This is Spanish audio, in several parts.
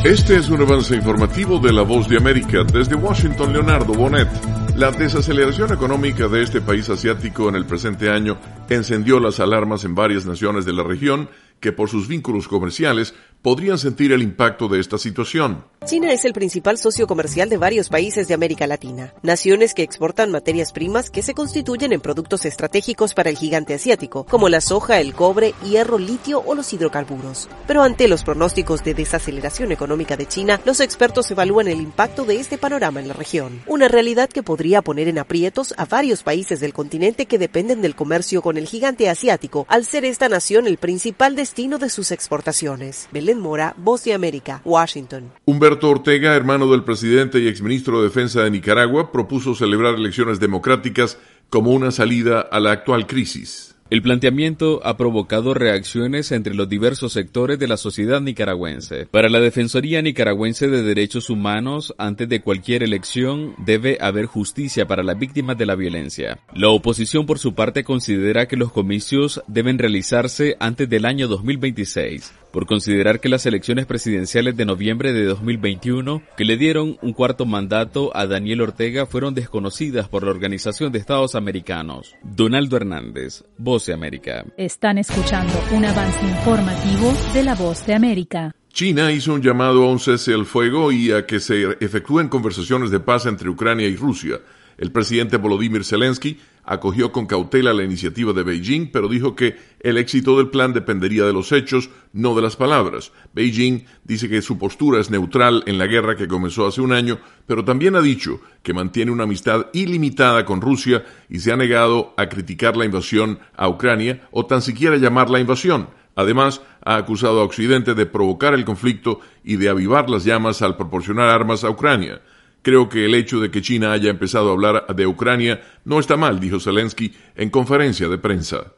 Este es un avance informativo de La Voz de América. Desde Washington, Leonardo Bonet. La desaceleración económica de este país asiático en el presente año encendió las alarmas en varias naciones de la región que por sus vínculos comerciales podrían sentir el impacto de esta situación. China es el principal socio comercial de varios países de América Latina, naciones que exportan materias primas que se constituyen en productos estratégicos para el gigante asiático, como la soja, el cobre, hierro, litio o los hidrocarburos. Pero ante los pronósticos de desaceleración económica de China, los expertos evalúan el impacto de este panorama en la región, una realidad que podría poner en aprietos a varios países del continente que dependen del comercio con el gigante asiático, al ser esta nación el principal destino de sus exportaciones. Belén Mora, Voz de América, Washington. Humberto Ortega, hermano del presidente y exministro de Defensa de Nicaragua, propuso celebrar elecciones democráticas como una salida a la actual crisis. El planteamiento ha provocado reacciones entre los diversos sectores de la sociedad nicaragüense. Para la Defensoría Nicaragüense de Derechos Humanos, antes de cualquier elección, debe haber justicia para las víctimas de la violencia. La oposición, por su parte, considera que los comicios deben realizarse antes del año 2026, por considerar que las elecciones presidenciales de noviembre de 2021, que le dieron un cuarto mandato a Daniel Ortega, fueron desconocidas por la Organización de Estados Americanos. Donaldo Hernández, Voz de América. Están escuchando un avance informativo de La Voz de América. China hizo un llamado a un cese al fuego y a que se efectúen conversaciones de paz entre Ucrania y Rusia. El presidente Volodymyr Zelensky acogió con cautela la iniciativa de Beijing, pero dijo que el éxito del plan dependería de los hechos, no de las palabras. Beijing dice que su postura es neutral en la guerra que comenzó hace un año, pero también ha dicho que mantiene una amistad ilimitada con Rusia y se ha negado a criticar la invasión a Ucrania o tan siquiera llamarla invasión. Además, ha acusado a Occidente de provocar el conflicto y de avivar las llamas al proporcionar armas a Ucrania. Creo que el hecho de que China haya empezado a hablar de Ucrania no está mal, dijo Zelensky en conferencia de prensa.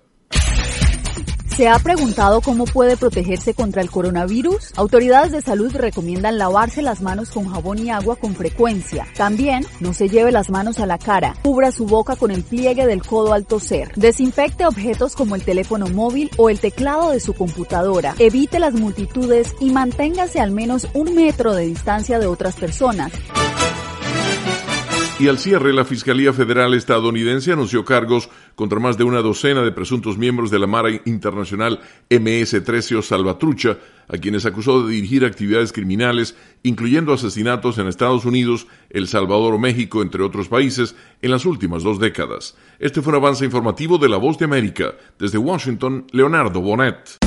¿Se ha preguntado cómo puede protegerse contra el coronavirus? Autoridades de salud recomiendan lavarse las manos con jabón y agua con frecuencia. También, no se lleve las manos a la cara. Cubra su boca con el pliegue del codo al toser. Desinfecte objetos como el teléfono móvil o el teclado de su computadora. Evite las multitudes y manténgase al menos 1 metro de distancia de otras personas. Y al cierre, la Fiscalía Federal estadounidense anunció cargos contra más de una docena de presuntos miembros de la Mara Internacional MS-13 o Salvatrucha, a quienes acusó de dirigir actividades criminales, incluyendo asesinatos en Estados Unidos, El Salvador o México, entre otros países, en las últimas 2 décadas. Este fue un avance informativo de La Voz de América. Desde Washington, Leonardo Bonet.